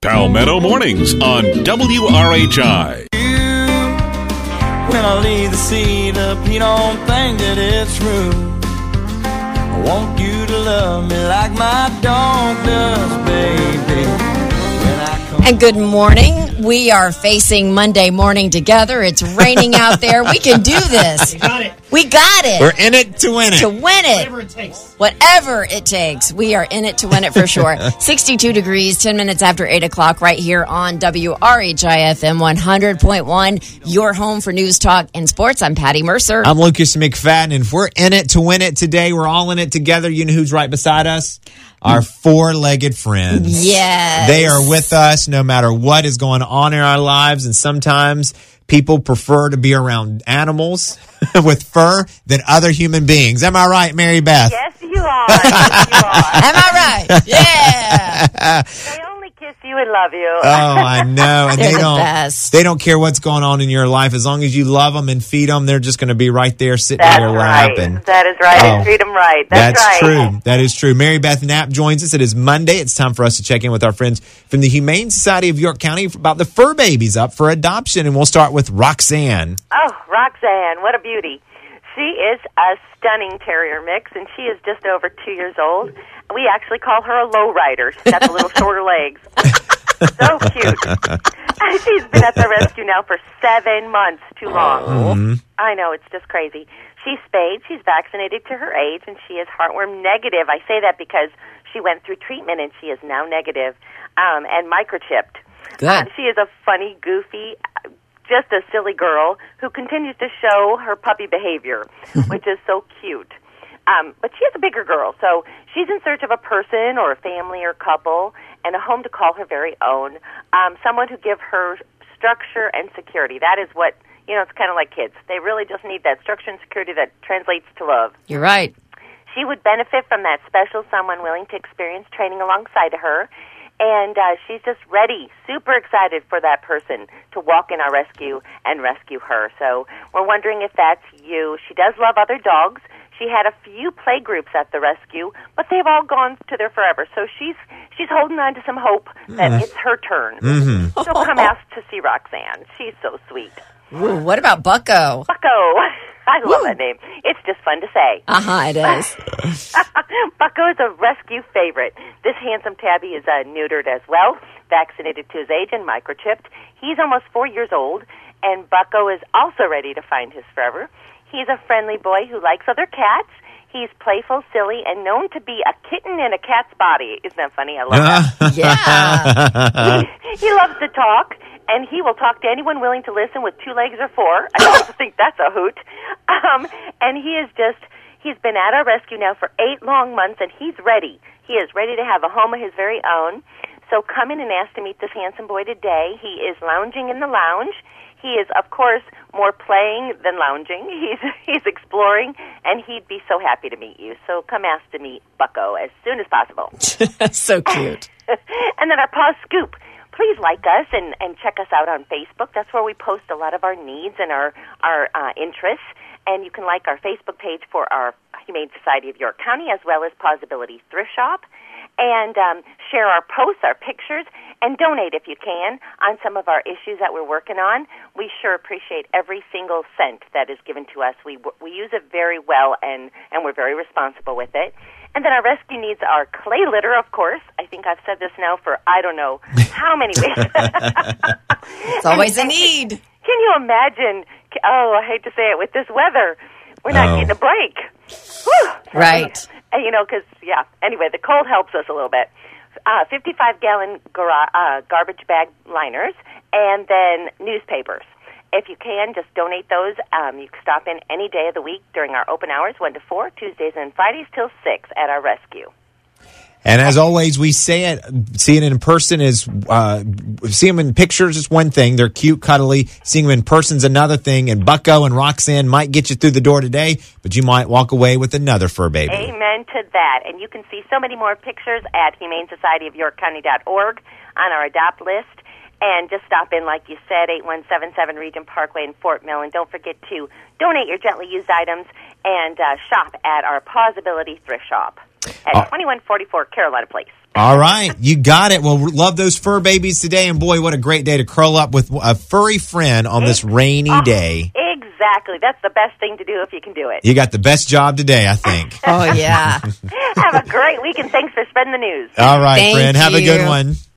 Palmetto Mornings on WRHI. When I leave the seat up, you don't think that it's rude. I want you to love me like my dog does, baby. When I come And good morning. We are facing Monday morning together. It's raining out there. We can do this. We got it. We got it. We're in it to win it. To win it. Whatever it takes. Whatever it takes. We are in it to win it for sure. 62 degrees, 10 minutes after 8 o'clock right here on WRHI-FM 100.1, your home for news, talk, and sports. I'm Patty Mercer. I'm Lucas McFadden, and if we're in it to win it today, we're all in it together. You know who's right beside us? Our four-legged friends. Yes. They are with us no matter what is going on in our lives, and sometimes people prefer to be around animals with fur than other human beings. Am I right, Mary Beth? Yes, you are. Yes, you are. Am I right? Yeah. They only kiss you and love you. Oh, I know. And They're the best. They don't care what's going on in your life. As long as you love them and feed them, they're just going to be right there sitting That's in your lap. right. And That is right. Oh, And treat them right. That's right. true. That is true. Mary Beth Knapp joins us. It is Monday. It's time for us to check in with our friends from the Humane Society of York County about the fur babies up for adoption. And we'll start with Roxanne. Oh, Roxanne, what a beauty. She is a stunning terrier mix, and she is just over 2 years old. We actually call her a lowrider. She's got the little shorter legs. So cute. She's been at the rescue now for 7 months. Too long. Mm-hmm. I know, it's just crazy. She's spayed. She's vaccinated to her age, and she is heartworm negative. I say that because she went through treatment, and she is now negative and microchipped. Good. She is a funny, goofy, just a silly girl who continues to show her puppy behavior, which is so cute. But she is a bigger girl, so she's in search of a person or a family or couple and a home to call her very own, someone who give her structure and security. That is what, it's kind of like kids. They really just need that structure and security that translates to love. You're right. She would benefit from that special someone willing to experience training alongside of her. And she's just ready, super excited for that person to walk in our rescue and rescue her. So we're wondering if that's you. She does love other dogs. She had a few play groups at the rescue, but they've all gone to their forever. So she's holding on to some hope that it's her turn. Mm-hmm. So come out to see Roxanne. She's so sweet. Ooh, what about Bucko? Bucko. I love that name. It's just fun to say. It is. Bucko is a rescue favorite. This handsome tabby is neutered as well, vaccinated to his age and microchipped. He's almost 4 years old, and Bucko is also ready to find his forever. He's a friendly boy who likes other cats. He's playful, silly, and known to be a kitten in a cat's body. Isn't that funny? I love that. Yeah. He loves to talk, and he will talk to anyone willing to listen with 2 legs or 4. I also think that's a hoot. And he's been at our rescue now for 8 long months, and he's ready. He is ready to have a home of his very own. So come in and ask to meet this handsome boy today. He is lounging in the lounge. He is, of course, more playing than lounging. He's exploring, and he'd be so happy to meet you. So come ask to meet Bucko as soon as possible. So cute. And then our Paw Scoop. Please like us and check us out on Facebook. That's where we post a lot of our needs and our interests. And you can like our Facebook page for our Humane Society of York County as well as Pawsability Thrift Shop. And share our posts, our pictures, and donate if you can on some of our issues that we're working on. We sure appreciate every single cent that is given to us. We use it very well, and we're very responsible with it. And then our rescue needs are clay litter, of course. I think I've said this now for I don't know how many weeks. It's always a need. Can you imagine? Oh, I hate to say it, with this weather, we're not getting a break. Whew. Right. And, anyway, the cold helps us a little bit. 55-gallon garbage bag liners, and then newspapers. If you can, just donate those. You can stop in any day of the week during our open hours, 1 to 4, Tuesdays and Fridays till 6 at our rescue. And as always, we say it, seeing it in person is, see them in pictures is one thing. They're cute, cuddly. Seeing them in person's another thing. And Bucko and Roxanne might get you through the door today, but you might walk away with another fur baby. Amen to that. And you can see so many more pictures at humanesocietyofyorkcounty.org on our adopt list. And just stop in, like you said, 8177 Regent Parkway in Fort Mill. And don't forget to donate your gently used items and shop at our Pawsability Thrift Shop at 2144 Carolina Place. All right, you got it. Well, love those fur babies today, and boy, what a great day to curl up with a furry friend on this rainy day. Exactly. That's the best thing to do if you can do it. You got the best job today, I think. Oh, yeah. Have a great week, and thanks for spreading the news. All right, Thank friend. Have a you. good one.